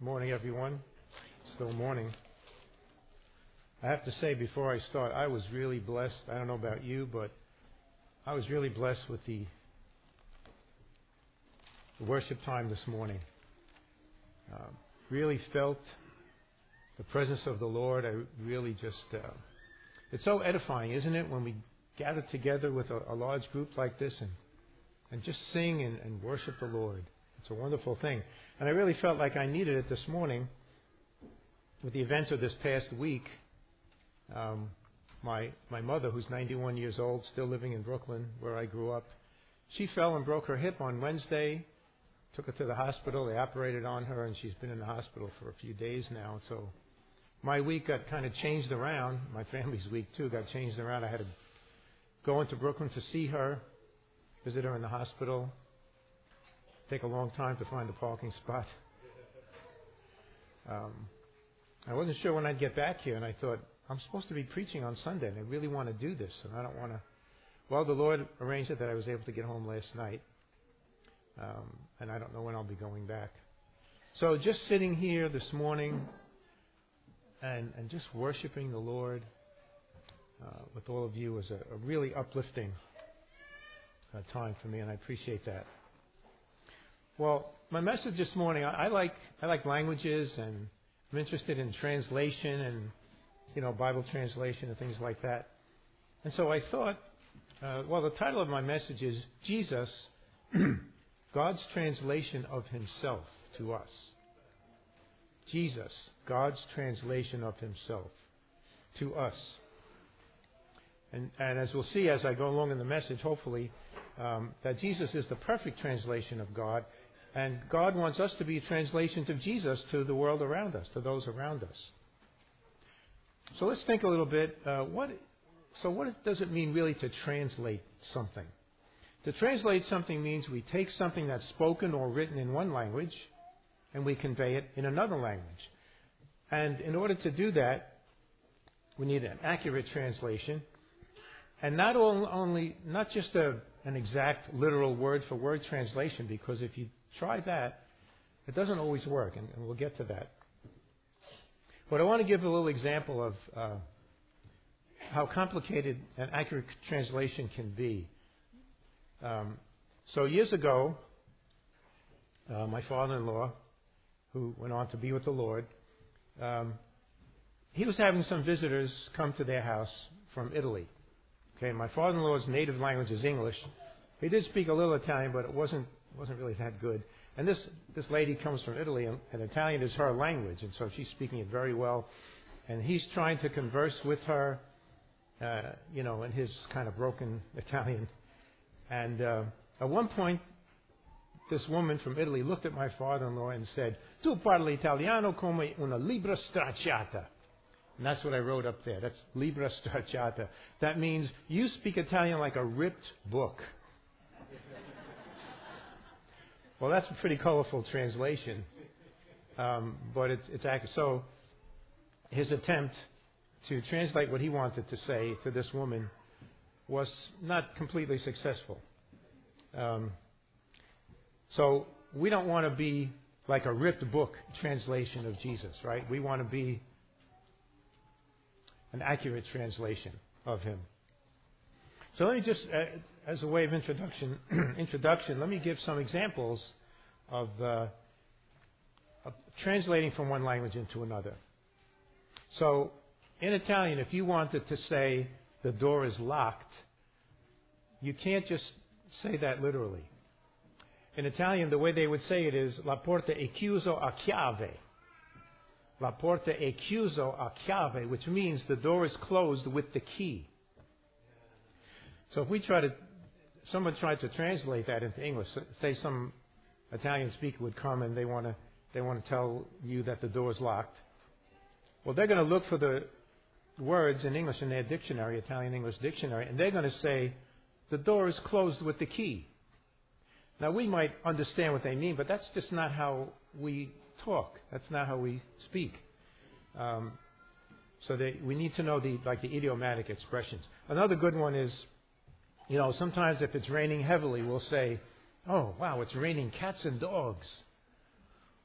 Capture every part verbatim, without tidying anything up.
Morning, everyone. Still morning. I have to say before I start, I was really blessed. I don't know about you, but I was really blessed with the, the worship time this morning. Uh, really felt the presence of the Lord. I really just, uh, it's so edifying, isn't it, when we gather together with a, a large group like this and, and just sing and, and worship the Lord. It's a wonderful thing. And I really felt like I needed it this morning with the events of this past week. Um, my my mother, who's ninety-one years old, still living in Brooklyn, where I grew up, she fell and broke her hip on Wednesday. Took her to the hospital. They operated on her, and she's been in the hospital for a few days now. So my week got kind of changed around. My family's week, too, got changed around. I had to go into Brooklyn to see her, visit her in the hospital. Take a long time to find a parking spot. Um, I wasn't sure when I'd get back here, and I thought, I'm supposed to be preaching on Sunday, and I really want to do this, and I don't want to. Well, the Lord arranged it that I was able to get home last night, um, and I don't know when I'll be going back. So just sitting here this morning and, and just worshiping the Lord uh, with all of you was a, a really uplifting uh, time for me, and I appreciate that. Well, my message this morning, I, I like I like languages, and I'm interested in translation and, you know, Bible translation and things like that. And so I thought, uh, well, the title of my message is Jesus, God's translation of Himself to us. Jesus, God's translation of Himself to us. And, and as we'll see as I go along in the message, hopefully, um, that Jesus is the perfect translation of God. And God wants us to be translations of Jesus to the world around us, to those around us. So let's think a little bit. Uh, what? So what does it mean really to translate something? To translate something means we take something that's spoken or written in one language and we convey it in another language. And in order to do that, we need an accurate translation. And not all, only, not just a, an exact literal word-for-word translation, because if you try that, it doesn't always work, and, and we'll get to that. But I want to give a little example of uh, how complicated an accurate translation can be. Um, so years ago, uh, my father-in-law, who went on to be with the Lord, um, he was having some visitors come to their house from Italy. Okay, my father-in-law's native language is English. He did speak a little Italian, but it wasn't wasn't really that good. And this this lady comes from Italy, and, and Italian is her language, and so she's speaking it very well. And he's trying to converse with her, uh, you know, in his kind of broken Italian. And uh, at one point, this woman from Italy looked at my father-in-law and said, "Tu parli italiano come una libra stracciata." And that's what I wrote up there. That's libra stracciata. That means you speak Italian like a ripped book. Well, that's a pretty colorful translation, um, but it's, it's accurate. So his attempt to translate what he wanted to say to this woman was not completely successful. Um, so we don't want to be like a ripped book translation of Jesus, right? We want to be an accurate translation of Him. So let me just, uh, as a way of introduction, introduction, let me give some examples of, uh, of translating from one language into another. So in Italian, if you wanted to say the door is locked, you can't just say that literally. In Italian, the way they would say it is la porta è chiuso a chiave. La porta è chiuso a chiave, which means the door is closed with the key. So if we try to, someone tried to translate that into English, say some Italian speaker would come and they want to, they want to tell you that the door is locked. Well, they're going to look for the words in English in their dictionary, Italian English dictionary, and they're going to say the door is closed with the key. Now we might understand what they mean, but that's just not how we talk. That's not how we speak. Um, so they, we need to know the like the idiomatic expressions. Another good one is, you know, sometimes if it's raining heavily, we'll say, "Oh, wow, it's raining cats and dogs."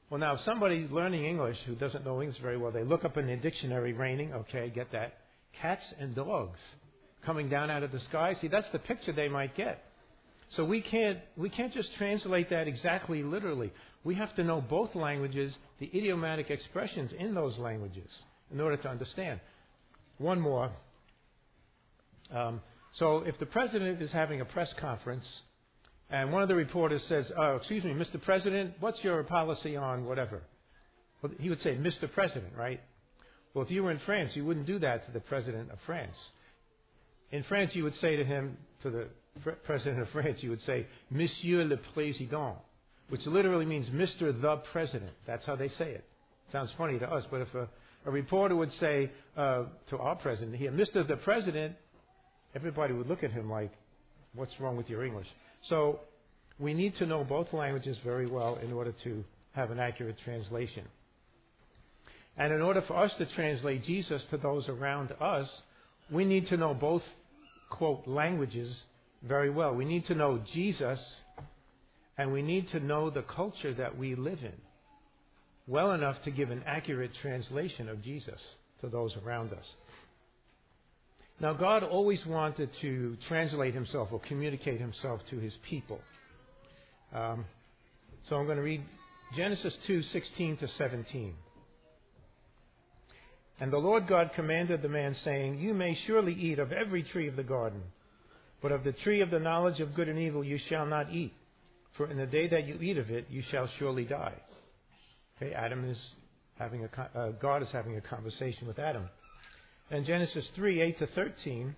Well, now, if somebody learning English who doesn't know English very well, they look up in the dictionary, raining, okay, get that. Cats and dogs coming down out of the sky. See, that's the picture they might get. So we can't, we can't just translate that exactly literally. We have to know both languages, the idiomatic expressions in those languages, in order to understand. One more. Um, so if the president is having a press conference, and one of the reporters says, oh, excuse me, Mister President, what's your policy on whatever? Well, he would say, Mister President, right? Well, if you were in France, you wouldn't do that to the president of France. In France, you would say to him, to the president of France, you would say, Monsieur le Président, which literally means Mister the President. That's how they say it. Sounds funny to us, but if a, a reporter would say uh, to our president here, Mister the President, everybody would look at him like, what's wrong with your English? So we need to know both languages very well in order to have an accurate translation. And in order for us to translate Jesus to those around us, we need to know both, quote, languages very well. We need to know Jesus, and we need to know the culture that we live in well enough to give an accurate translation of Jesus to those around us. Now, God always wanted to translate himself or communicate himself to his people. Um, so I'm going to read Genesis two, sixteen to seventeen. And the Lord God commanded the man, saying, You may surely eat of every tree of the garden, but of the tree of the knowledge of good and evil you shall not eat, for in the day that you eat of it you shall surely die. Okay, Adam is having a uh, God is having a conversation with Adam. And Genesis three, eight to thirteen,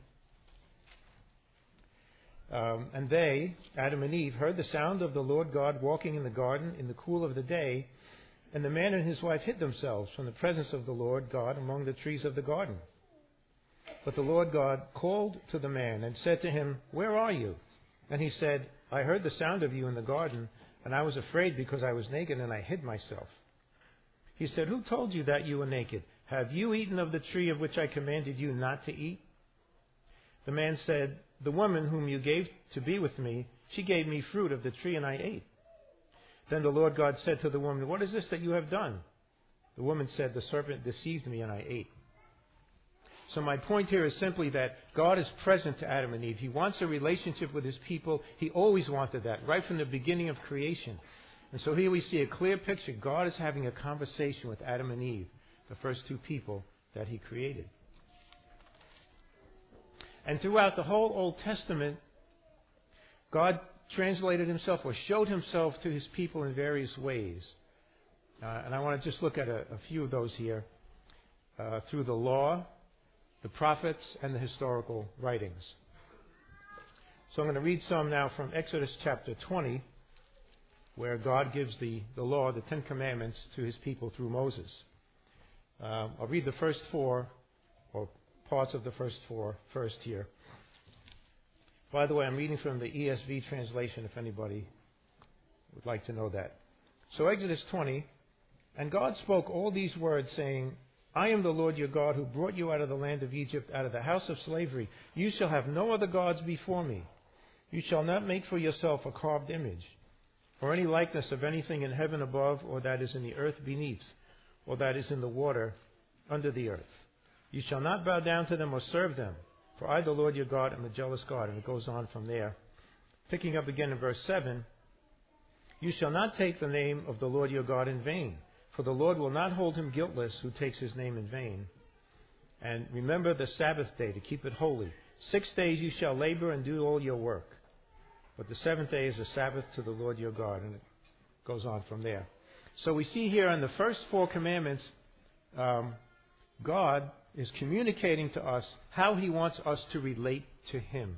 um, and they, Adam and Eve, heard the sound of the Lord God walking in the garden in the cool of the day, and the man and his wife hid themselves from the presence of the Lord God among the trees of the garden. But the Lord God called to the man and said to him, Where are you? And he said, I heard the sound of you in the garden, and I was afraid because I was naked and I hid myself. He said, Who told you that you were naked? Have you eaten of the tree of which I commanded you not to eat? The man said, The woman whom you gave to be with me, she gave me fruit of the tree and I ate. Then the Lord God said to the woman, What is this that you have done? The woman said, The serpent deceived me and I ate. So my point here is simply that God is present to Adam and Eve. He wants a relationship with his people. He always wanted that, right from the beginning of creation. And so here we see a clear picture. God is having a conversation with Adam and Eve, the first two people that he created. And throughout the whole Old Testament, God translated himself or showed himself to his people in various ways. Uh, and I want to just look at a, a few of those here uh, through the law, the prophets, and the historical writings. So I'm going to read some now from Exodus chapter twenty, where God gives the, the law, the Ten Commandments, to his people through Moses. Uh, I'll read the first four, or parts of the first four, first here. By the way, I'm reading from the E S V translation, if anybody would like to know that. So Exodus twenty, And God spoke all these words, saying, I am the Lord your God, who brought you out of the land of Egypt, out of the house of slavery. You shall have no other gods before me. You shall not make for yourself a carved image, or any likeness of anything in heaven above, or that is in the earth beneath, or that is in the water under the earth. You shall not bow down to them or serve them, for I, the Lord your God, am a jealous God. And it goes on from there. Picking up again in verse seven, You shall not take the name of the Lord your God in vain, for the Lord will not hold him guiltless who takes his name in vain. And remember the Sabbath day to keep it holy. Six days you shall labor and do all your work, but the seventh day is a Sabbath to the Lord your God. And it goes on from there. So we see here in the first four commandments, um, God is communicating to us how he wants us to relate to him.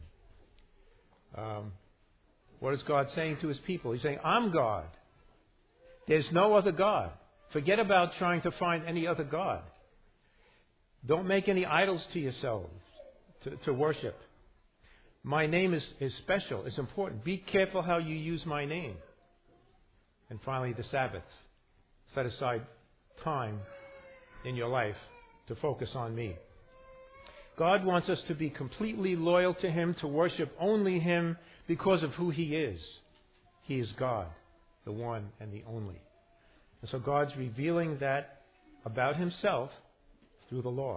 Um, what is God saying to his people? He's saying, I'm God. There's no other God. Forget about trying to find any other God. Don't make any idols to yourselves to, to worship. My name is, is special. It's important. Be careful how you use my name. And finally, the Sabbath. Set aside time in your life to focus on me. God wants us to be completely loyal to him, to worship only him because of who he is. He is God, the one and the only. And so God's revealing that about himself through the law.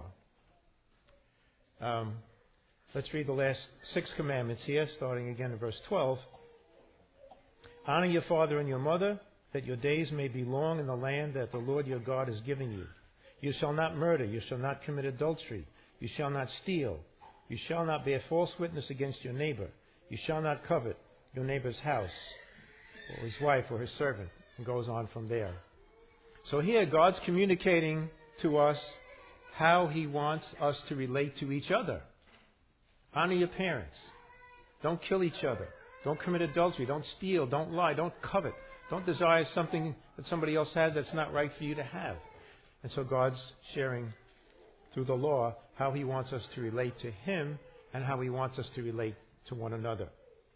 Um, let's read the last six commandments here, starting again in verse twelve. Honor your father and your mother, that your days may be long in the land that the Lord your God is giving you. You shall not murder. You shall not commit adultery. You shall not steal. You shall not bear false witness against your neighbor. You shall not covet your neighbor's house, or his wife, or his servant. And goes on from there. So here God's communicating to us how he wants us to relate to each other. Honor your parents. Don't kill each other. Don't commit adultery. Don't steal. Don't lie. Don't covet. Don't desire something that somebody else has that's not right for you to have. And so God's sharing through the law how he wants us to relate to him and how he wants us to relate to one another.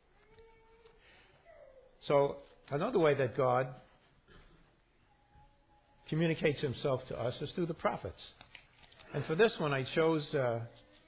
So another way that God communicates himself to us is through the prophets. And for this one I chose uh,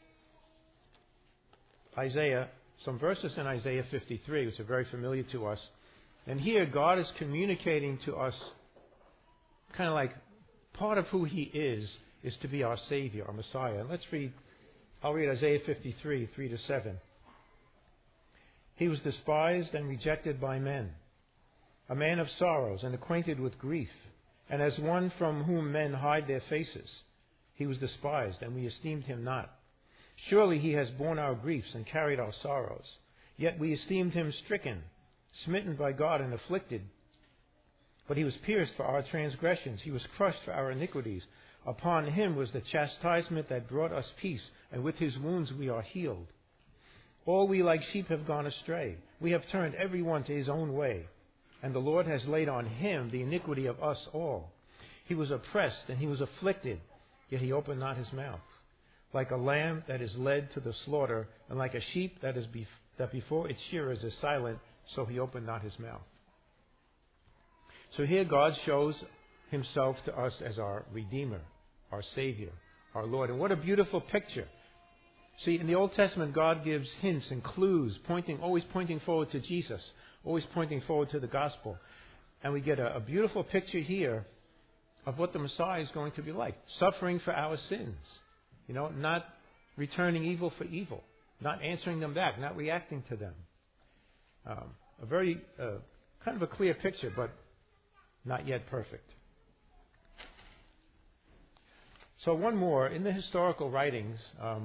Isaiah, some verses in Isaiah fifty-three, which are very familiar to us. And here God is communicating to us kind of like part of who he is, is to be our Savior, our Messiah. And let's read, I'll read Isaiah fifty-three, three to seven. He was despised and rejected by men, a man of sorrows and acquainted with grief, and as one from whom men hide their faces. He was despised, and we esteemed him not. Surely he has borne our griefs and carried our sorrows. Yet we esteemed him stricken, smitten by God and afflicted. But he was pierced for our transgressions. He was crushed for our iniquities. Upon him was the chastisement that brought us peace, and with his wounds we are healed. All we like sheep have gone astray. We have turned every one to his own way. And the Lord has laid on him the iniquity of us all. He was oppressed and he was afflicted, yet he opened not his mouth. Like a lamb that is led to the slaughter, and like a sheep that is bef- that before its shearers is silent, so he opened not his mouth. So here God shows himself to us as our Redeemer, our Savior, our Lord. And what a beautiful picture. See, in the Old Testament, God gives hints and clues, pointing, always pointing forward to Jesus, always pointing forward to the gospel. And we get a, a beautiful picture here of what the Messiah is going to be like. Suffering for our sins. You know, not returning evil for evil. Not answering them back, not reacting to them. Um, a very, uh, kind of a clear picture, but not yet perfect. So one more. In the historical writings, um,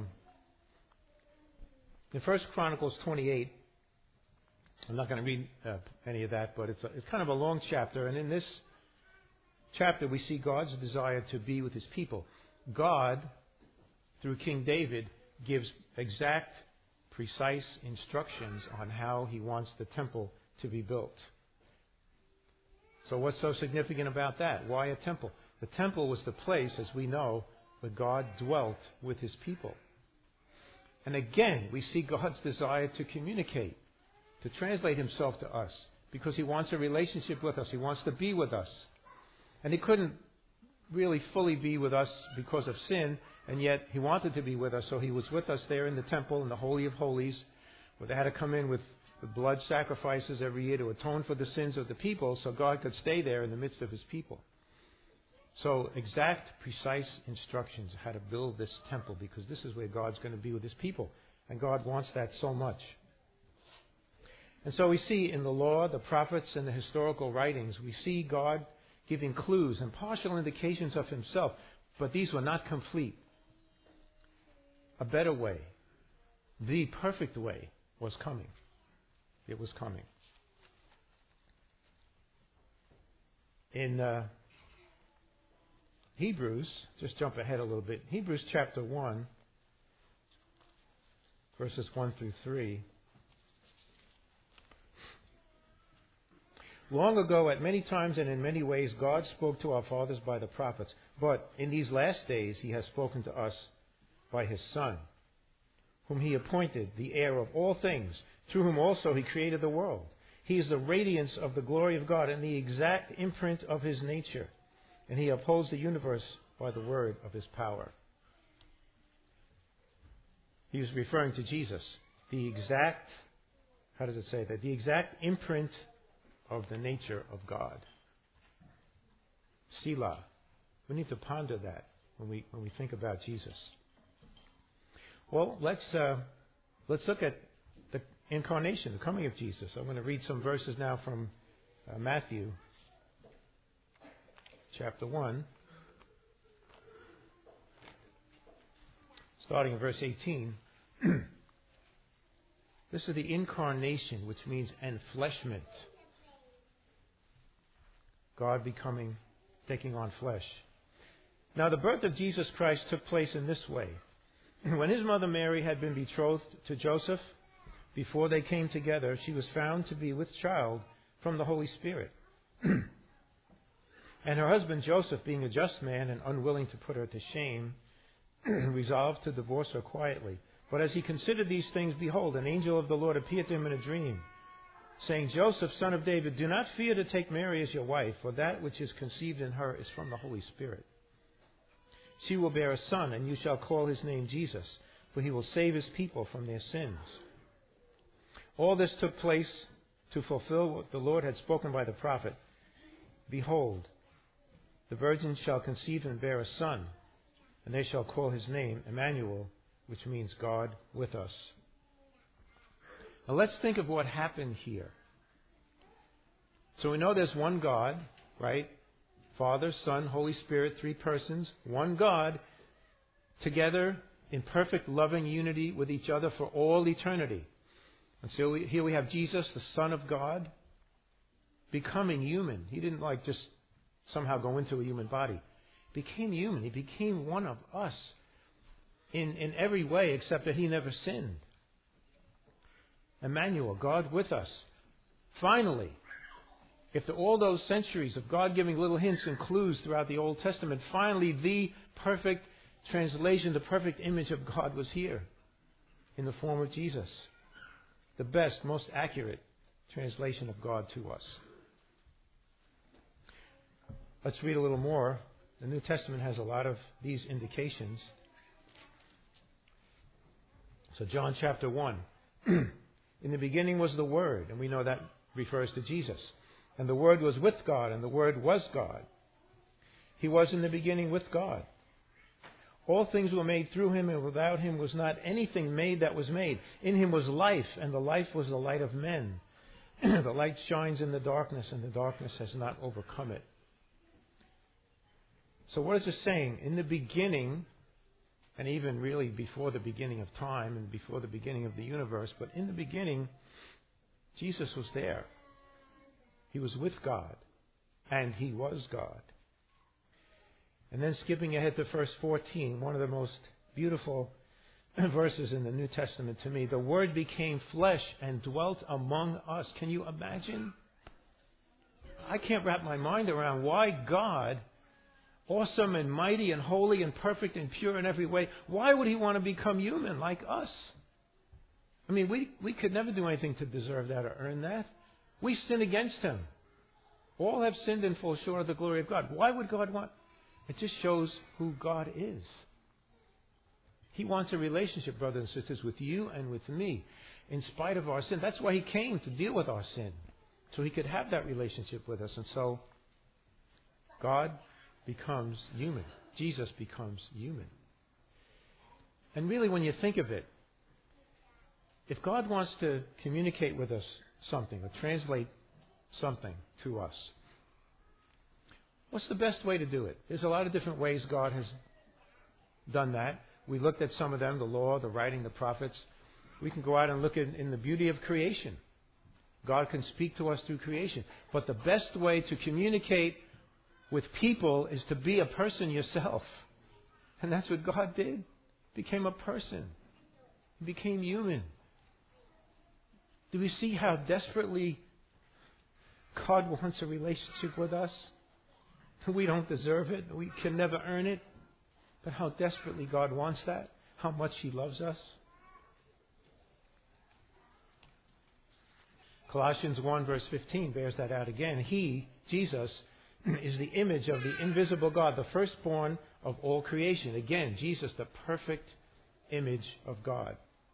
in First Chronicles twenty-eight, I'm not going to read uh, any of that, but it's, a, it's kind of a long chapter. And in this chapter, we see God's desire to be with his people. God, through King David, gives exact, precise instructions on how he wants the temple to be built. So what's so significant about that? Why a temple? The temple was the place, as we know, where God dwelt with his people. And again, we see God's desire to communicate, to translate himself to us, because he wants a relationship with us. He wants to be with us. And he couldn't really fully be with us because of sin, and yet he wanted to be with us, so he was with us there in the temple, in the Holy of Holies, where they had to come in with the blood sacrifices every year to atone for the sins of the people, so God could stay there in the midst of his people. So exact, precise instructions how to build this temple, because this is where God's going to be with his people. And God wants that so much. And so we see in the law, the prophets, and the historical writings, we see God giving clues and partial indications of himself, but these were not complete. A better way, the perfect way, was coming. It was coming. In uh, Hebrews, just jump ahead a little bit. Hebrews chapter one, verses one through three. Long ago, at many times and in many ways, God spoke to our fathers by the prophets. But in these last days, he has spoken to us by his Son, whom he appointed the heir of all things, through whom also he created the world. He is the radiance of the glory of God and the exact imprint of his nature. And he upholds the universe by the word of his power. He was referring to Jesus. The exact, how does it say that? The exact imprint of the nature of God. Selah. We need to ponder that when we when we think about Jesus. Well, let's uh, let's look at the incarnation, the coming of Jesus. I'm going to read some verses now from uh, Matthew chapter one, starting in verse eighteen. This is the incarnation, which means enfleshment. God becoming, taking on flesh. Now, the birth of Jesus Christ took place in this way. When his mother Mary had been betrothed to Joseph, before they came together, she was found to be with child from the Holy Spirit. And her husband Joseph, being a just man and unwilling to put her to shame, resolved to divorce her quietly. But as he considered these things, behold, an angel of the Lord appeared to him in a dream, saying, Joseph, son of David, do not fear to take Mary as your wife, for that which is conceived in her is from the Holy Spirit. She will bear a son, and you shall call his name Jesus, for he will save his people from their sins. All this took place to fulfill what the Lord had spoken by the prophet. Behold, the virgin shall conceive and bear a son, and they shall call his name Emmanuel, which means God with us. Now let's think of what happened here. So we know there's one God, right? Father, Son, Holy Spirit, three persons, one God, together in perfect loving unity with each other for all eternity. And so we, here we have Jesus, the Son of God, becoming human. He didn't like just somehow go into a human body. He became human. He became one of us in, in every way except that he never sinned. Emmanuel, God with us. Finally, after all those centuries of God giving little hints and clues throughout the Old Testament, finally the perfect translation, the perfect image of God was here in the form of Jesus. The best, most accurate translation of God to us. Let's read a little more. The New Testament has a lot of these indications. So John chapter one. In the beginning was the Word, and we know that refers to Jesus. And the Word was with God, and the Word was God. He was in the beginning with God. All things were made through him, and without him was not anything made that was made. In him was life, and the life was the light of men. The light shines in the darkness, and the darkness has not overcome it. So what is this saying? In the beginning, and even really before the beginning of time and before the beginning of the universe, but in the beginning, Jesus was there. He was with God, and he was God. And then skipping ahead to verse fourteen, one of the most beautiful verses in the New Testament to me. The Word became flesh and dwelt among us. Can you imagine? I can't wrap my mind around why God, awesome and mighty and holy and perfect and pure in every way, why would he want to become human like us? I mean, we, we could never do anything to deserve that or earn that. We sin against him. All have sinned and fall short of the glory of God. Why would God want... It just shows who God is. He wants a relationship, brothers and sisters, with you and with me, in spite of our sin. That's why he came, to deal with our sin, so he could have that relationship with us. And so, God becomes human. Jesus becomes human. And really, when you think of it, if God wants to communicate with us something, or translate something to us, what's the best way to do it? There's a lot of different ways God has done that. We looked at some of them, the law, the writing, the prophets. We can go out and look at in the beauty of creation. God can speak to us through creation. But the best way to communicate with people is to be a person yourself. And that's what God did. He became a person. He became human. Do we see how desperately God wants a relationship with us? We don't deserve it. We can never earn it. But how desperately God wants that. How much he loves us. Colossians one verse fifteen bears that out again. He, Jesus, is the image of the invisible God, the firstborn of all creation. Again, Jesus, the perfect image of God.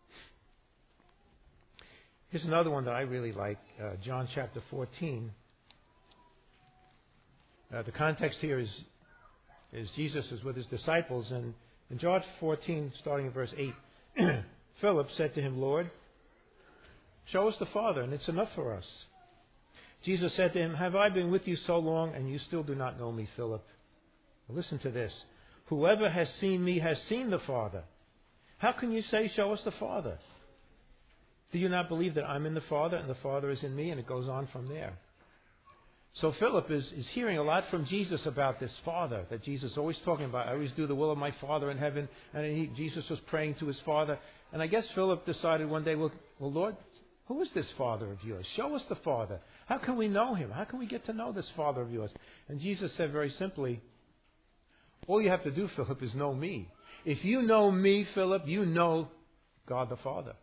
Here's another one that I really like. Uh, John chapter fourteen. Uh, the context here is, is Jesus is with his disciples. And in John fourteen, starting in verse eight, Philip said to him, Lord, show us the Father, and it's enough for us. Jesus said to him, have I been with you so long, and you still do not know me, Philip? Listen to this. Whoever has seen me has seen the Father. How can you say, show us the Father? Do you not believe that I'm in the Father, and the Father is in me? And it goes on from there. So Philip is, is hearing a lot from Jesus about this Father that Jesus is always talking about. I always do the will of my Father in heaven. And he, Jesus was praying to his Father. And I guess Philip decided one day, well, well, Lord, who is this Father of yours? Show us the Father. How can we know him? How can we get to know this Father of yours? And Jesus said very simply, all you have to do, Philip, is know me. If you know me, Philip, you know God the Father.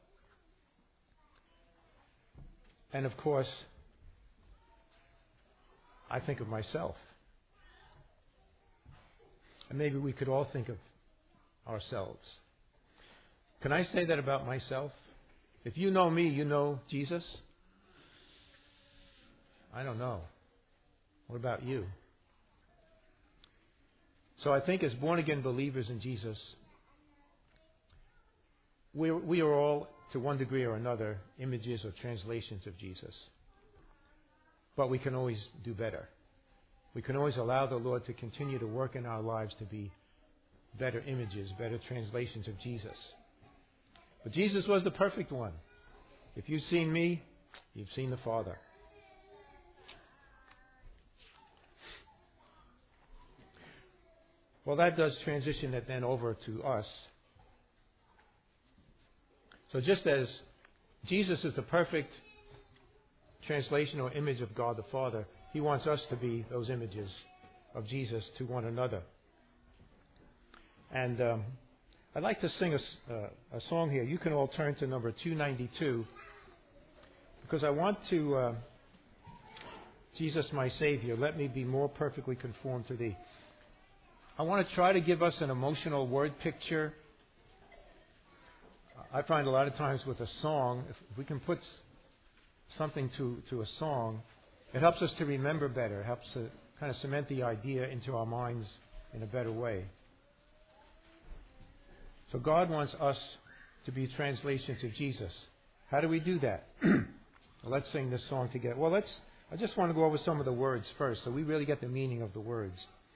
And of course, I think of myself. And maybe we could all think of ourselves. Can I say that about myself? If you know me, you know Jesus? I don't know. What about you? So I think as born-again believers in Jesus, we, we are all, to one degree or another, images or translations of Jesus. But we can always do better. We can always allow the Lord to continue to work in our lives to be better images, better translations of Jesus. But Jesus was the perfect one. If you've seen me, you've seen the Father. Well, that does transition it then over to us. So just as Jesus is the perfect translation or image of God the Father, he wants us to be those images of Jesus to one another. And um, I'd like to sing a, uh, a song here. You can all turn to number two ninety-two, because I want to, uh, Jesus my Savior, let me be more perfectly conformed to thee. I want to try to give us an emotional word picture. I find a lot of times with a song, if we can put something to, to a song, it helps us to remember better. It helps to kind of cement the idea into our minds in a better way. So God wants us to be translations of Jesus. How do we do that? Well, let's sing this song together. Well, let's. I just want to go over some of the words first, so we really get the meaning of the words.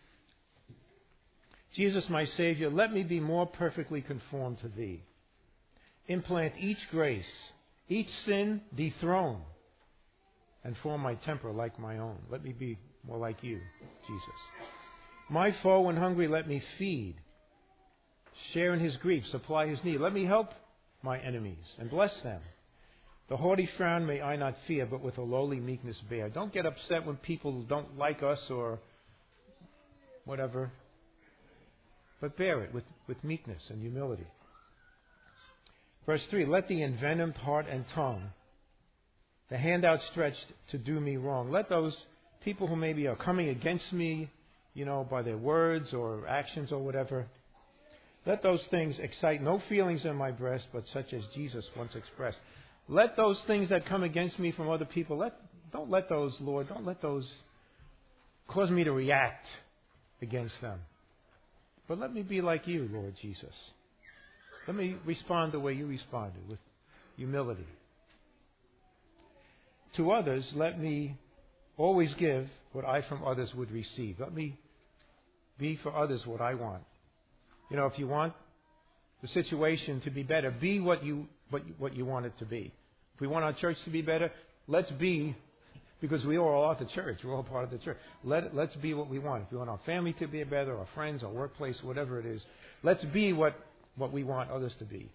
Jesus, my Savior, let me be more perfectly conformed to thee. Implant each grace, each sin dethrone, and form my temper like my own. Let me be more like you, Jesus. My foe, when hungry, let me feed. Share in his grief, supply his need. Let me help my enemies and bless them. The haughty frown may I not fear, but with a lowly meekness bear. Don't get upset when people don't like us or whatever, but bear it with, with meekness and humility. Verse three, let the envenomed heart and tongue, the hand outstretched to do me wrong, let those people who maybe are coming against me, you know, by their words or actions or whatever, let those things excite no feelings in my breast, but such as Jesus once expressed. Let those things that come against me from other people, let, don't let those, Lord, don't let those cause me to react against them. But let me be like you, Lord Jesus. Let me respond the way you responded, with humility. To others, let me always give what I from others would receive. Let me be for others what I want. You know, if you want the situation to be better, be what you what, what you want it to be. If we want our church to be better, let's be, because we are all at the church. We're all part of the church. Let, let's be what we want. If we want our family to be better, our friends, our workplace, whatever it is, let's be what, what we want others to be.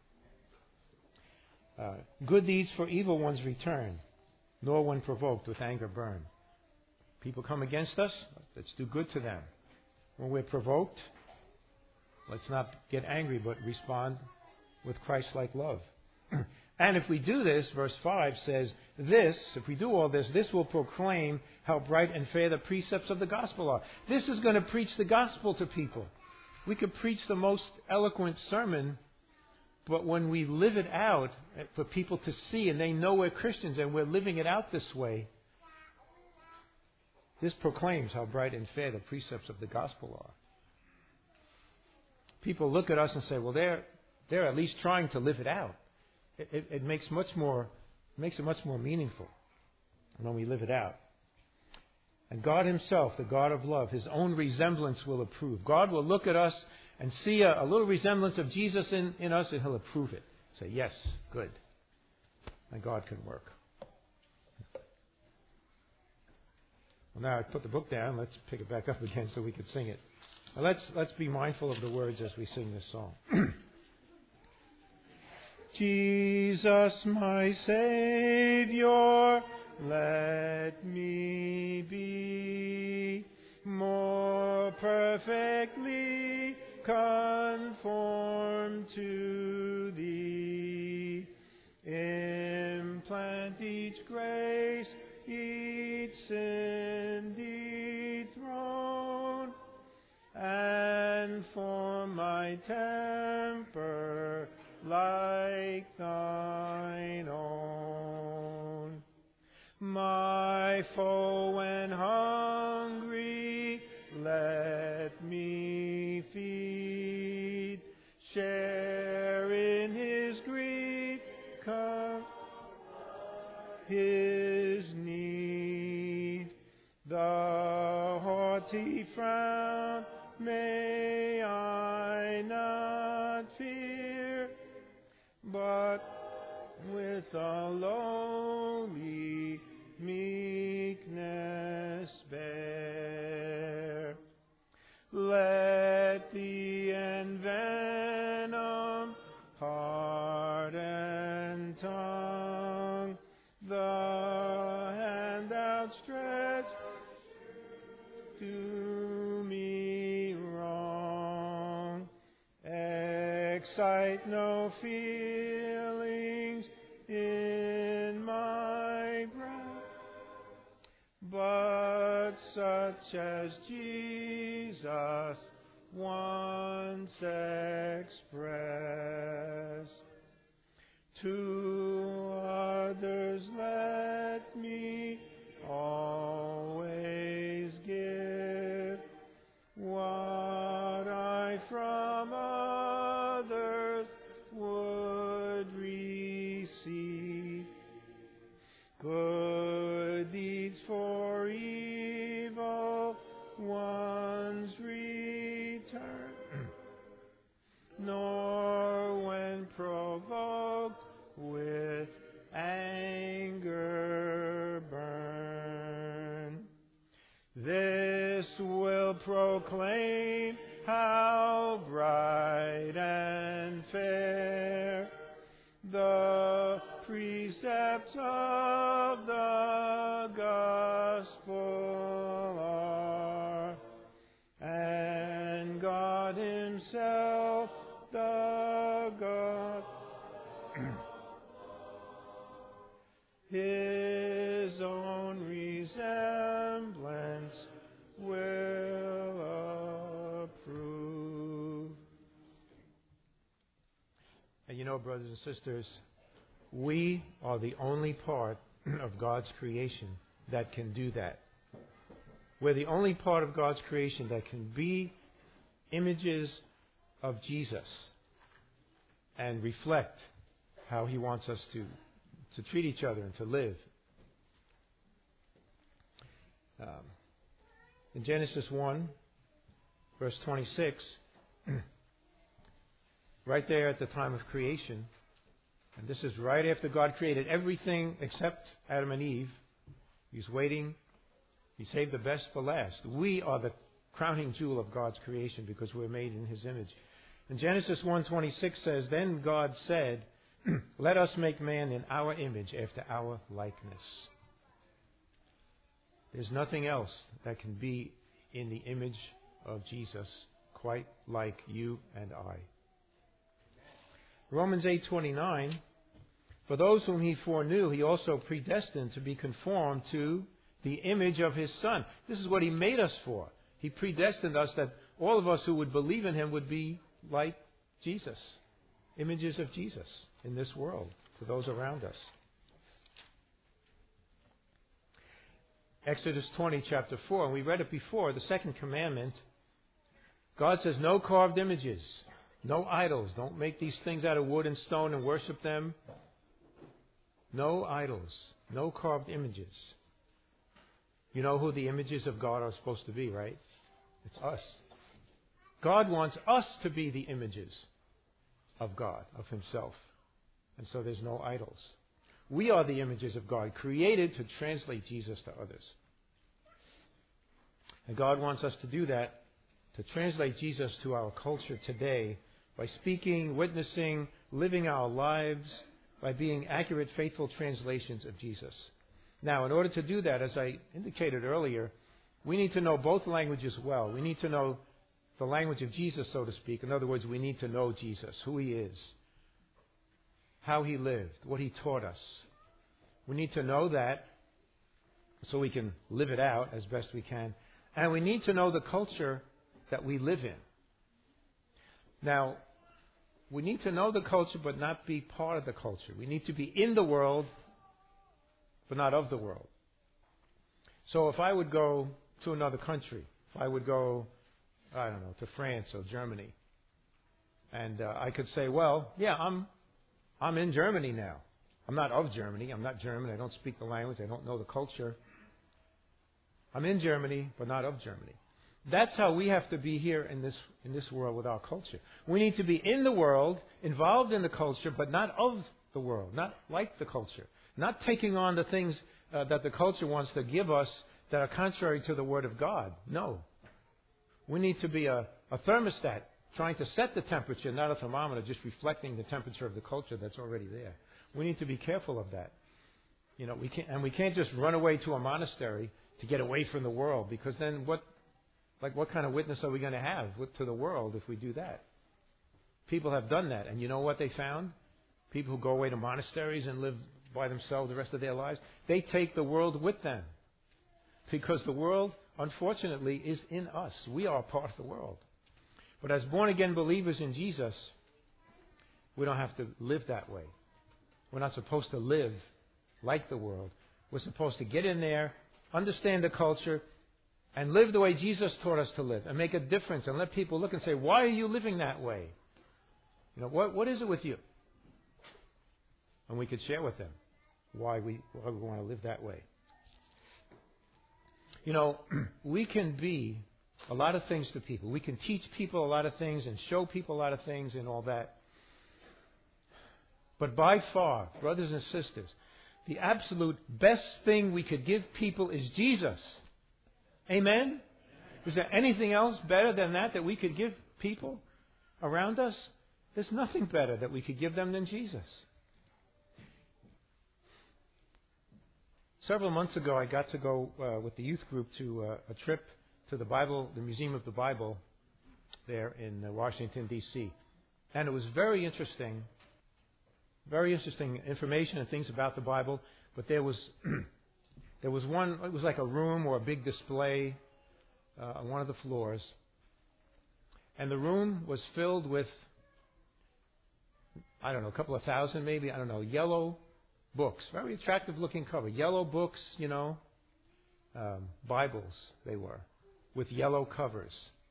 Uh, good deeds for evil ones return, nor when provoked with anger burn. People come against us, let's do good to them. When we're provoked, let's not get angry, but respond with Christ-like love. And if we do this, verse five says, this, if we do all this, this will proclaim how bright and fair the precepts of the gospel are. This is going to preach the gospel to people. We could preach the most eloquent sermon, but when we live it out for people to see and they know we're Christians and we're living it out this way, This proclaims how bright and fair the precepts of the gospel are. People look at us and say, well, they're, they're at least trying to live it out. It, it, it makes much more, makes it much more meaningful when we live it out. And God himself, the God of love, his own resemblance will approve. God will look at us and see a, a little resemblance of Jesus in, in us, and he'll approve it. Say, yes, good. And God can work. Well, now I put the book down. Let's pick it back up again so we can sing it. Now let's, let's be mindful of the words as we sing this song. Jesus, my Savior, let me be more perfectly conformed to Thee. Implant each grace, each sin dethroned, and form my temper like Thine own. My foe when hungry, let me feed. Share in his grief, come his need. The haughty frown may I not fear, but with a lowly meekness bear. Let the envenomed heart and tongue, the hand outstretched to me wrong, excite no feelings in my breast, but such as Jesus once expressed. To others let me always give what I from others would receive. Good deeds for evil ones return, nor when provoked with anger burn. This will proclaim how bright and fair the precepts of the gospel are, and God himself, the God, his own resemblance will approve. And you know, brothers and sisters, we are the only part of God's creation that can do that. We're the only part of God's creation that can be images of Jesus and reflect how he wants us to, to treat each other and to live. Um, in Genesis one, verse twenty-six, right there at the time of creation, and this is right after God created everything except Adam and Eve. He's waiting. He saved the best for last. We are the crowning jewel of God's creation because we're made in his image. And Genesis one twenty-six says, Then God said, Let us make man in our image after our likeness. There's nothing else that can be in the image of Jesus quite like you and I. Romans eight twenty-nine, For those whom he foreknew, he also predestined to be conformed to the image of his Son. This is what he made us for. He predestined us that all of us who would believe in him would be like Jesus, images of Jesus in this world, to those around us. Exodus twenty, chapter four, and we read it before, the second commandment. God says, no carved images, no idols. Don't make these things out of wood and stone and worship them. No idols, no carved images. You know who the images of God are supposed to be, right? It's us. God wants us to be the images of God, of Himself. And so there's no idols. We are the images of God, created to translate Jesus to others. And God wants us to do that, to translate Jesus to our culture today by speaking, witnessing, living our lives, by being accurate, faithful translations of Jesus. Now, in order to do that, as I indicated earlier, we need to know both languages well. We need to know the language of Jesus, so to speak. In other words, we need to know Jesus, who He is, how He lived, what He taught us. We need to know that so we can live it out as best we can. And we need to know the culture that we live in. Now, we need to know the culture but not be part of the culture. We need to be in the world but not of the world. So if I would go to another country, if I would go, I don't know, to France or Germany, and uh, I could say, well, yeah, I'm I'm in Germany now. I'm not of Germany. I'm not German. I don't speak the language. I don't know the culture. I'm in Germany, but not of Germany. That's how we have to be here in this in this world with our culture. We need to be in the world, involved in the culture, but not of the world, not like the culture, not taking on the things uh, that the culture wants to give us that are contrary to the Word of God. No. We need to be a, a thermostat, trying to set the temperature, not a thermometer, just reflecting the temperature of the culture that's already there. We need to be careful of that. You know, we can't, and we can't just run away to a monastery to get away from the world, because then what, like, what kind of witness are we going to have with, to the world if we do that? People have done that, and you know what they found? People who go away to monasteries and live by themselves the rest of their lives, they take the world with them, because the world, unfortunately, is in us. We are part of the world. But as born-again believers in Jesus, we don't have to live that way. We're not supposed to live like the world. We're supposed to get in there, understand the culture, and live the way Jesus taught us to live, and make a difference, and let people look and say, why are you living that way? You know, what what is it with you? And we could share with them why we, why we want to live that way. You know, we can be a lot of things to people. We can teach people a lot of things and show people a lot of things and all that. But by far, brothers and sisters, the absolute best thing we could give people is Jesus. Amen? Is there anything else better than that that we could give people around us? There's nothing better that we could give them than Jesus. Several months ago, I got to go uh, with the youth group to uh, a trip to the Bible, the Museum of the Bible, there in uh, Washington, D C And it was very interesting, very interesting information and things about the Bible. But there was there was one, it was like a room or a big display uh, on one of the floors. And the room was filled with, I don't know, a couple of thousand maybe, I don't know, yellow books, very attractive looking cover. Yellow books, you know, um, Bibles they were, with yellow covers.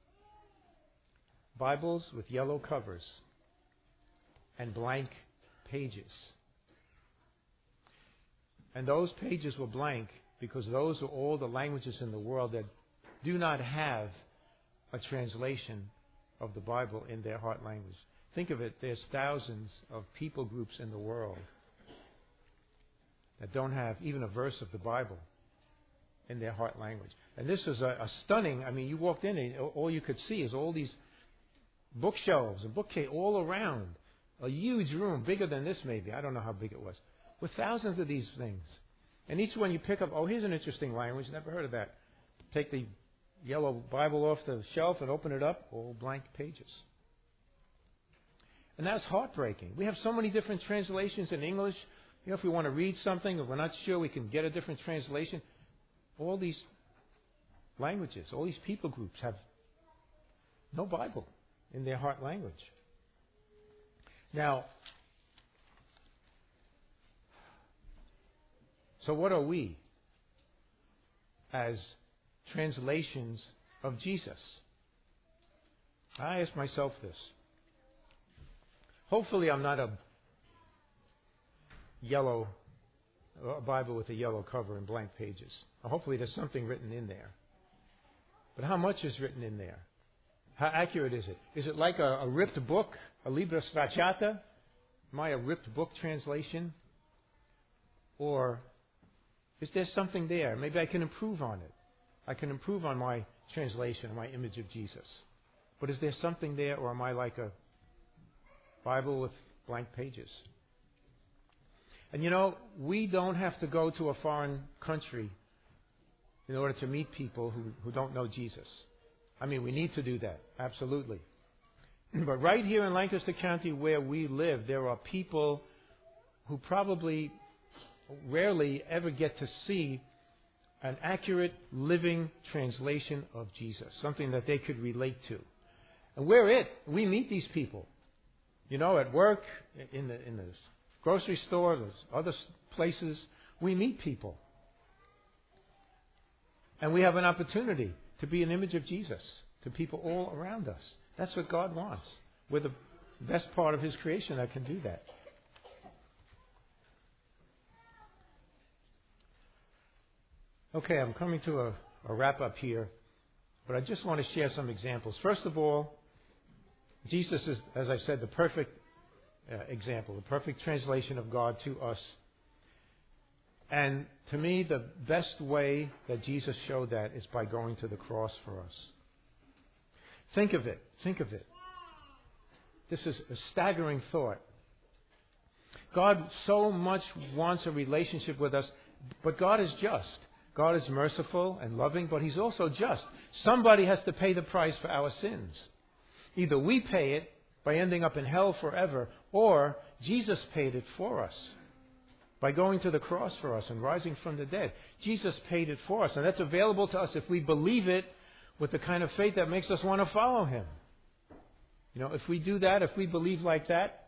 Bibles with yellow covers and blank pages. And those pages were blank because those are all the languages in the world that do not have a translation of the Bible in their heart language. Think of it, there's thousands of people groups in the world that don't have even a verse of the Bible in their heart language. And this was a, a stunning, I mean, you walked in and all you could see is all these bookshelves and bookcase all around. A huge room, bigger than this maybe, I don't know how big it was, with thousands of these things. And each one you pick up, oh, here's an interesting language, never heard of that. Take the yellow Bible off the shelf and open it up, all blank pages. And that's heartbreaking. We have so many different translations in English. You know, if we want to read something, if we're not sure we can get a different translation, all these languages, all these people groups have no Bible in their heart language. Now, so what are we? as translations of Jesus? I ask myself this. Hopefully I'm not a yellow, a Bible with a yellow cover and blank pages. Hopefully there's something written in there. But how much is written in there? How accurate is it? Is it like a, a ripped book, a libra stracciata? Am I a ripped book translation? Or is there something there? Maybe I can improve on it. I can improve on my translation, my image of Jesus. But is there something there, or am I like a Bible with blank pages? And you know, we don't have to go to a foreign country in order to meet people who, who don't know Jesus. I mean, we need to do that, absolutely. But right here in Lancaster County where we live, there are people who probably rarely ever get to see an accurate living translation of Jesus, something that they could relate to. And we're it. We meet these people. You know, at work, in the in the grocery store, there's other places, we meet people. And we have an opportunity to be an image of Jesus to people all around us. That's what God wants. We're the best part of His creation that can do that. Okay, I'm coming to a, a wrap-up here, but I just want to share some examples. First of all, Jesus is, as I said, the perfect uh, example, the perfect translation of God to us. And to me, the best way that Jesus showed that is by going to the cross for us. Think of it. Think of it. This is a staggering thought. God so much wants a relationship with us, but God is just. God is merciful and loving, but He's also just. Somebody has to pay the price for our sins. Either we pay it by ending up in hell forever, or Jesus paid it for us by going to the cross for us and rising from the dead. Jesus paid it for us, and that's available to us if we believe it with the kind of faith that makes us want to follow Him. You know, if we do that, if we believe like that,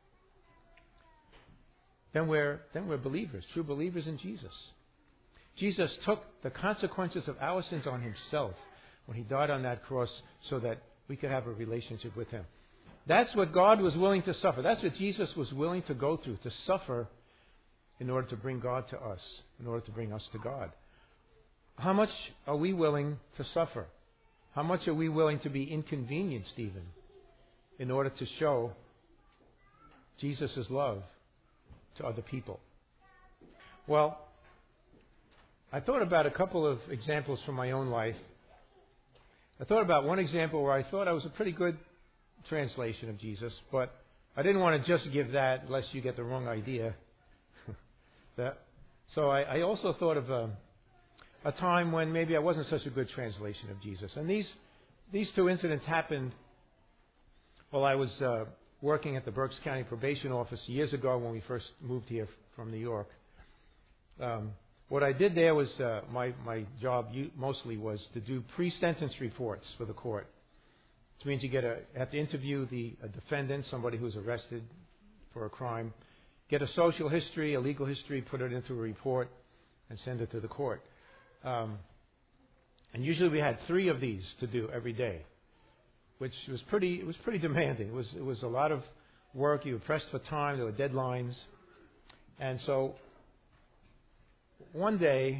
then we're then we're believers, true believers in Jesus. Jesus took the consequences of our sins on Himself when He died on that cross so that we could have a relationship with Him. That's what God was willing to suffer. That's what Jesus was willing to go through, to suffer in order to bring God to us, in order to bring us to God. How much are we willing to suffer? How much are we willing to be inconvenienced even in order to show Jesus' love to other people? Well, I thought about a couple of examples from my own life. I thought about one example where I thought I was a pretty good translation of Jesus, but I didn't want to just give that lest you get the wrong idea. that, so I, I also thought of a, a time when maybe I wasn't such a good translation of Jesus. And these these two incidents happened while I was uh, working at the Berks County Probation Office years ago when we first moved here from New York. Um, What I did there was, uh, my, my job mostly was to do pre-sentence reports for the court. Which means you get a, have to interview the a defendant, somebody who's arrested for a crime, get a social history, a legal history, put it into a report, and send it to the court. Um, and usually we had three of these to do every day, which was pretty, it was pretty demanding. It was, it was a lot of work. You were pressed for time. There were deadlines. And so one day,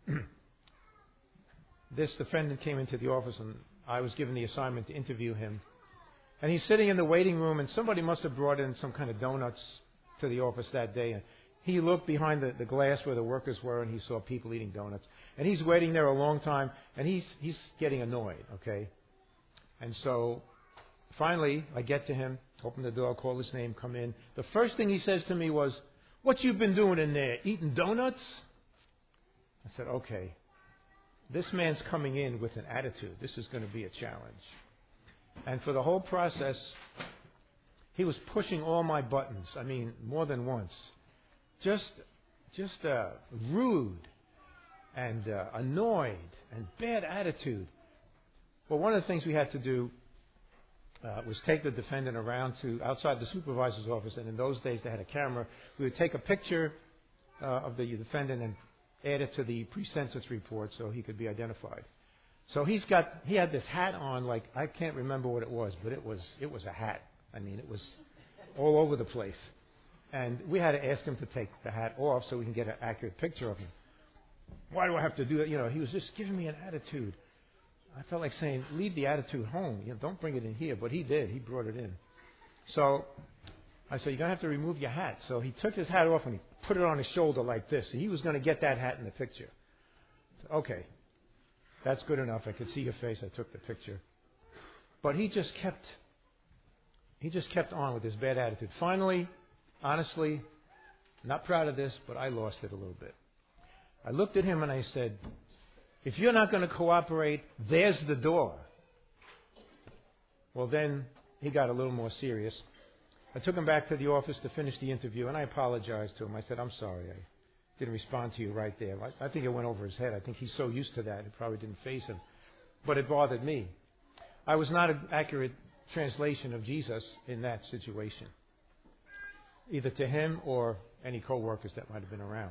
this defendant came into the office and I was given the assignment to interview him. And he's sitting in the waiting room and somebody must have brought in some kind of donuts to the office that day. And he looked behind the, the glass where the workers were and he saw people eating donuts. And he's waiting there a long time and he's, he's getting annoyed, okay? And so finally I get to him, open the door, call his name, come in. The first thing he says to me was, "What you been doing in there, eating donuts?" I said, okay, this man's coming in with an attitude. This is going to be a challenge. And for the whole process, he was pushing all my buttons. I mean, more than once. Just just uh, rude and uh, annoyed and bad attitude. Well, one of the things we had to do uh, was take the defendant around to outside the supervisor's office. And in those days, they had a camera. We would take a picture uh, of the defendant and added to the pre-census report so he could be identified. So he's got he had this hat on, like I can't remember what it was, but it was it was a hat. I mean, it was all over the place. And we had to ask him to take the hat off so we can get an accurate picture of him. Why do I have to do that? You know, he was just giving me an attitude. I felt like saying, leave the attitude home. You know, don't bring it in here. But he did. He brought it in. So I said, you're going to have to remove your hat. So he took his hat off and he put it on his shoulder like this. He was going to get that hat in the picture. So, okay, that's good enough. I could see your face. I took the picture. But he just kept, he just kept on with his bad attitude. Finally, honestly, not proud of this, but I lost it a little bit. I looked at him and I said, if you're not going to cooperate, there's the door. Well, then he got a little more serious. I took him back to the office to finish the interview, and I apologized to him. I said, I'm sorry. I didn't respond to you right there. I, I think it went over his head. I think he's so used to that, it probably didn't faze him. But it bothered me. I was not an accurate translation of Jesus in that situation, either to him or any co-workers that might have been around.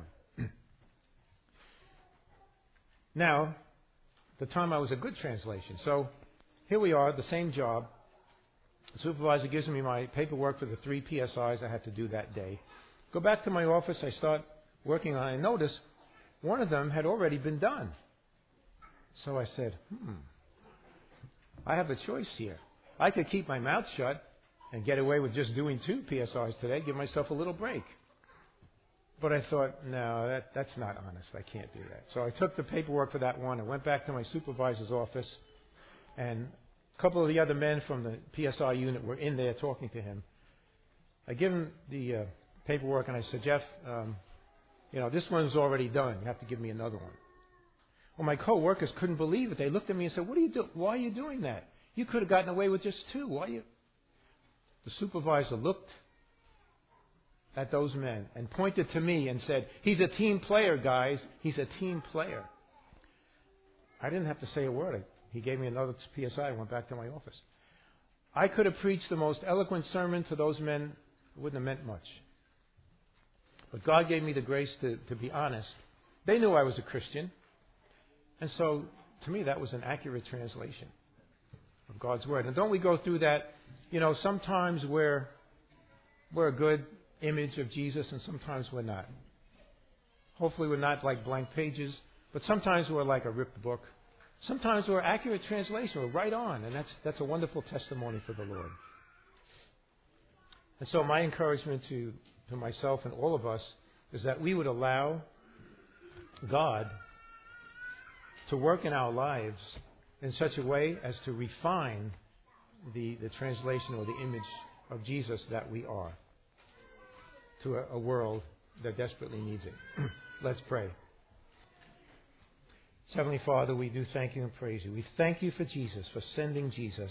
Now, the time I was a good translation. So here we are, the same job. The supervisor gives me my paperwork for the three P S Is I had to do that day. Go back to my office. I start working on it. I notice one of them had already been done. So I said, hmm, I have a choice here. I could keep my mouth shut and get away with just doing two P S Is today, give myself a little break. But I thought, no, that, that's not honest. I can't do that. So I took the paperwork for that one and went back to my supervisor's office. And a couple of the other men from the P S I unit were in there talking to him. I give him the uh, paperwork and I said, Jeff, um, you know, this one's already done. You have to give me another one. Well, my co-workers couldn't believe it. They looked at me and said, what are you doing? Why are you doing that? You could have gotten away with just two. Why are you? The supervisor looked at those men and pointed to me and said, he's a team player, guys. He's a team player. I didn't have to say a word. He gave me another P S I and went back to my office. I could have preached the most eloquent sermon to those men. It wouldn't have meant much. But God gave me the grace to, to be honest. They knew I was a Christian. And so, to me, that was an accurate translation of God's Word. And don't we go through that? You know, sometimes we're, we're a good image of Jesus, and sometimes we're not. Hopefully we're not like blank pages, but sometimes we're like a ripped book. Sometimes we're accurate translation. We're right on, and that's that's a wonderful testimony for the Lord. And so my encouragement to, to myself and all of us is that we would allow God to work in our lives in such a way as to refine the, the translation or the image of Jesus that we are to a, a world that desperately needs it. Let's pray. Heavenly Father, we do thank you and praise you. We thank you for Jesus, for sending Jesus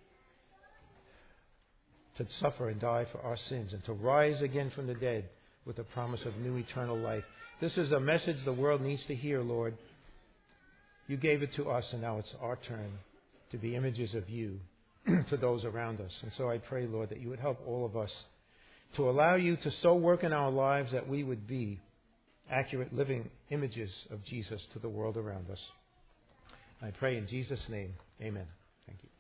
to suffer and die for our sins and to rise again from the dead with the promise of new eternal life. This is a message the world needs to hear, Lord. You gave it to us, and now it's our turn to be images of you to those around us. And so I pray, Lord, that you would help all of us to allow you to so work in our lives that we would be accurate living images of Jesus to the world around us. I pray in Jesus' name, amen. Thank you.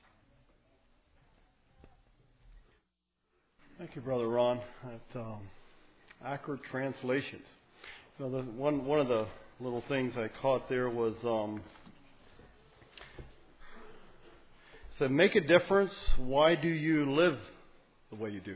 Thank you, Brother Ron. That, um, accurate translations. You know, the, one one of the little things I caught there was um, said, "Make a difference. Why do you live the way you do?"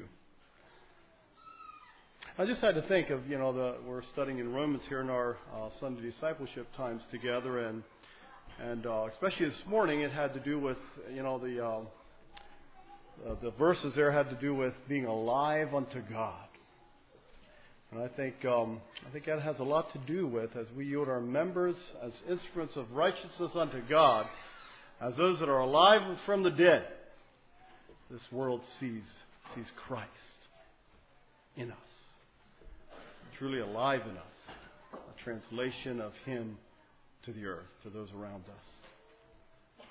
I just had to think of, you know, the, we're studying in Romans here in our uh, Sunday discipleship times together, and and uh, especially this morning, it had to do with, you know, the uh, uh, the verses there had to do with being alive unto God, and I think um, I think that has a lot to do with, as we yield our members as instruments of righteousness unto God, as those that are alive from the dead. This world sees sees Christ in us. Truly alive in us, a translation of Him to the earth, to those around us.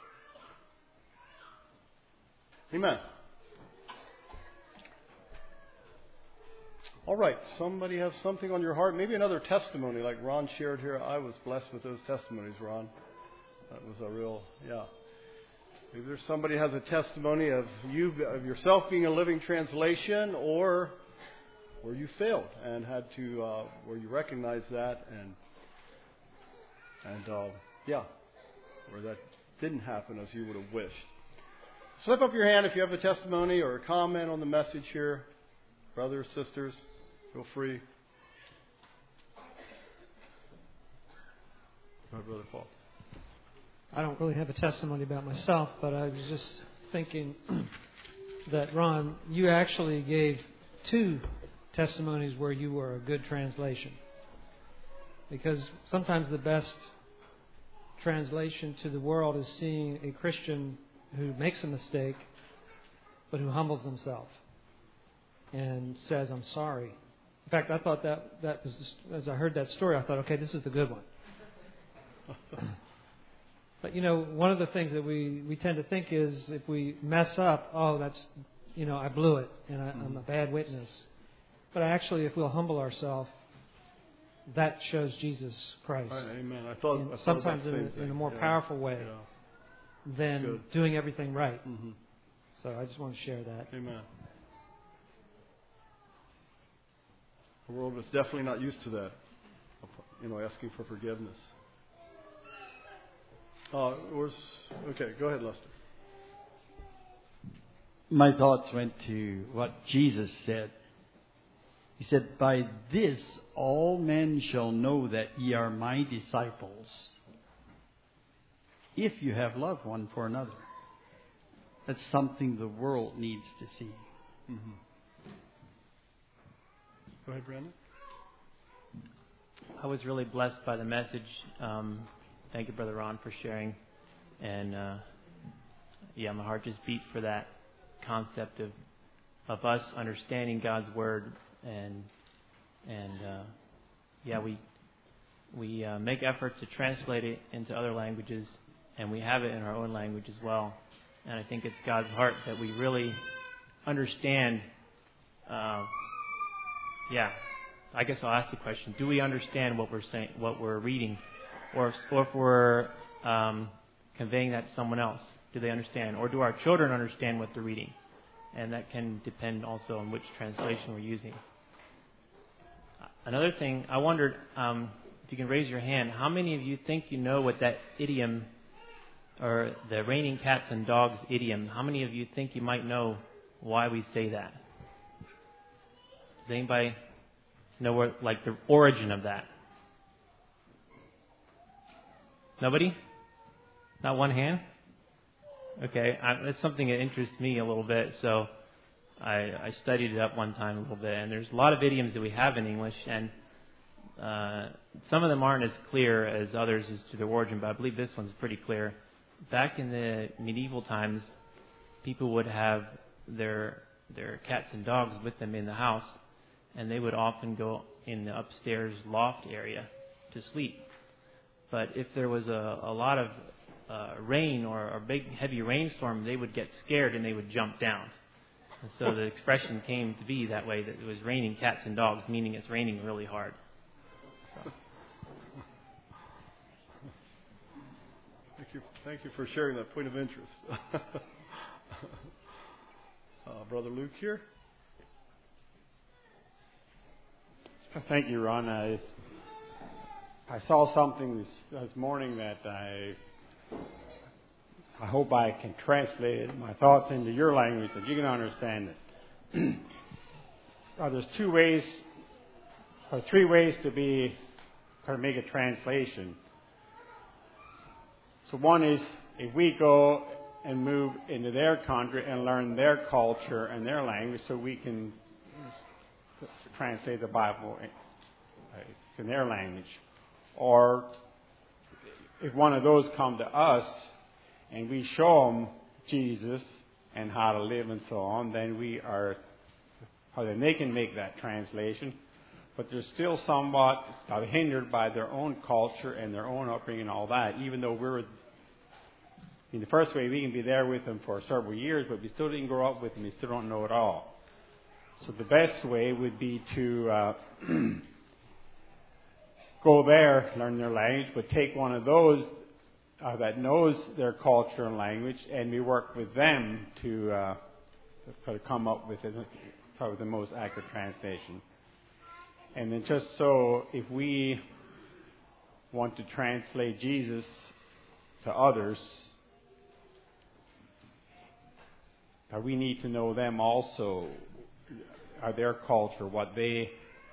Amen. All right, somebody has something on your heart, maybe another testimony like Ron shared here. I was blessed with those testimonies, Ron. That was a real, yeah. Maybe there's somebody has a testimony of you, of yourself being a living translation, or where you failed and had to, uh, where you recognized that, and and uh, yeah, where that didn't happen as you would have wished. Slip up your hand if you have a testimony or a comment on the message here, brothers, sisters. Feel free. Go ahead, Brother Paul. I don't really have a testimony about myself, but I was just thinking that, Ron, you actually gave two testimonies where you were a good translation. Because sometimes the best translation to the world is seeing a Christian who makes a mistake, but who humbles himself and says, I'm sorry. In fact, I thought that, that was, as I heard that story, I thought, okay, this is the good one. But, you know, one of the things that we, we tend to think is if we mess up, oh, that's, you know, I blew it and I, I'm a bad witness. But actually, if we'll humble ourselves, that shows Jesus Christ. Right, amen. I thought, I thought sometimes in, in a, in a more yeah. powerful way yeah. than Good. doing everything right. Mm-hmm. So I just want to share that. Amen. The world is definitely not used to that, you know, asking for forgiveness. Uh, was, okay, go ahead, Lester. My thoughts went to what Jesus said. He said, by this all men shall know that ye are my disciples, if you have love one for another. That's something the world needs to see. Mm-hmm. Go ahead, Brandon. I was really blessed by the message. Um, thank you, Brother Ron, for sharing. And, uh, yeah, my heart just beats for that concept of of us understanding God's Word. And, and uh, yeah, we we uh, make efforts to translate it into other languages, and we have it in our own language as well. And I think it's God's heart that we really understand. Uh, yeah, I guess I'll ask the question: do we understand what we're saying, what we're reading, or if, or if we're um, conveying that to someone else? Do they understand, or do our children understand what they're reading? And that can depend also on which translation we're using. Another thing, I wondered um, if you can raise your hand. How many of you think you know what that idiom, or the raining cats and dogs idiom? How many of you think you might know why we say that? Does anybody know where, like, the origin of that? Nobody? Not one hand? Okay, I, that's something that interests me a little bit, so I, I studied it up one time a little bit. And there's a lot of idioms that we have in English, and uh, some of them aren't as clear as others as to their origin, but I believe this one's pretty clear. Back in the medieval times, people would have their their cats and dogs with them in the house, and they would often go in the upstairs loft area to sleep. But if there was a, a lot of uh, rain or a big heavy rainstorm, they would get scared and they would jump down. And so the expression came to be that way, that it was raining cats and dogs, meaning it's raining really hard. So. Thank you. Thank you for sharing that point of interest. uh, Brother Luke here. Thank you, Ron. I I saw something this, this morning that I I hope I can translate my thoughts into your language that you can understand it. uh, there's two ways, or three ways to be or make a translation. So one is if we go and move into their country and learn their culture and their language, so we can translate the Bible in their language. Or if one of those come to us and we show them Jesus and how to live and so on, then we are, or then they can make that translation. But they're still somewhat hindered by their own culture and their own upbringing and all that, even though we're, in the first way, we can be there with them for several years, but we still didn't grow up with them, we still don't know it all. So the best way would be to uh, go there, learn their language, but take one of those uh, that knows their culture and language, and we work with them to, uh, to come up with it, with the most accurate translation. And then just so, if we want to translate Jesus to others, uh, we need to know them also, uh, their culture, what they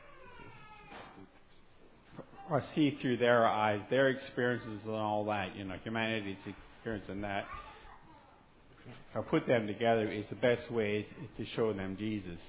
or see through their eyes, their experiences and all that, you know, humanity's experience in that. Or put them together is the best way to show them Jesus.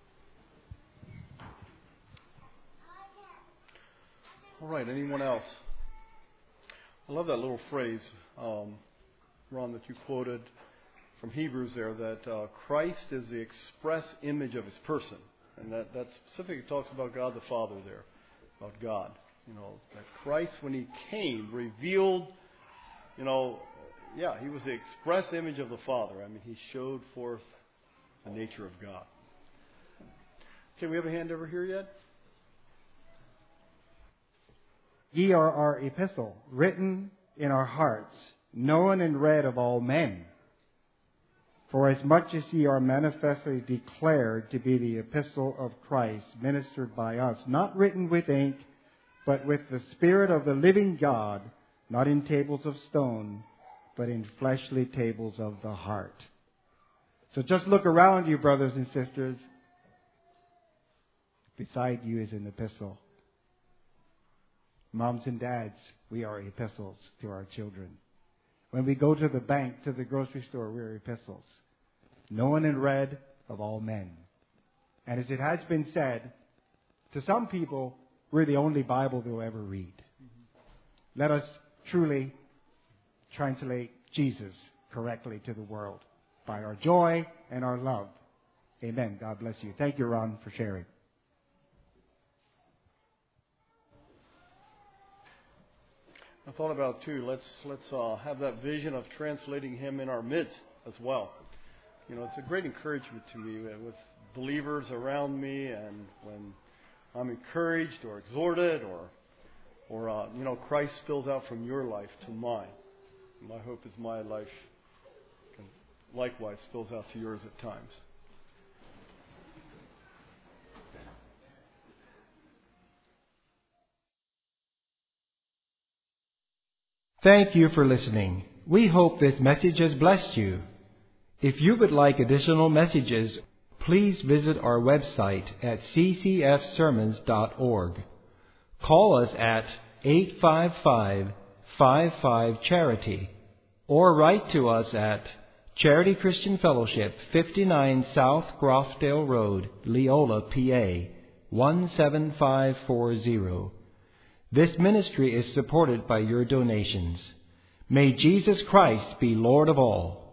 All right, anyone else? I love that little phrase, um, Ron, that you quoted from Hebrews there, that uh, Christ is the express image of his person. And that, that specifically talks about God the Father there, about God. You know, that Christ, when he came, revealed, you know, yeah, he was the express image of the Father. I mean, he showed forth the nature of God. Okay, we have a hand over here yet? Ye are our epistle, written in our hearts, known and read of all men. For as much as ye are manifestly declared to be the epistle of Christ, ministered by us, not written with ink, but with the Spirit of the living God, not in tables of stone, but in fleshly tables of the heart. So just look around you, brothers and sisters. Beside you is an epistle. Moms and dads, we are epistles to our children. When we go to the bank, to the grocery store, we are epistles. Known and read of all men. And as it has been said, to some people, we're the only Bible they'll ever read. Mm-hmm. Let us truly translate Jesus correctly to the world by our joy and our love. Amen. God bless you. Thank you, Ron, for sharing. I thought about too. Let's let's uh, have that vision of translating him in our midst as well. You know, it's a great encouragement to me with believers around me, and when I'm encouraged or exhorted, or or uh, you know, Christ spills out from your life to mine. My hope is my life likewise spills out to yours at times. Thank you for listening. We hope this message has blessed you. If you would like additional messages, please visit our website at c c f sermons dot org. Call us at eight five five, five five, charity or write to us at Charity Christian Fellowship, fifty-nine South Grofdale Road, Leola, P A, one seven five four zero. This ministry is supported by your donations. May Jesus Christ be Lord of all.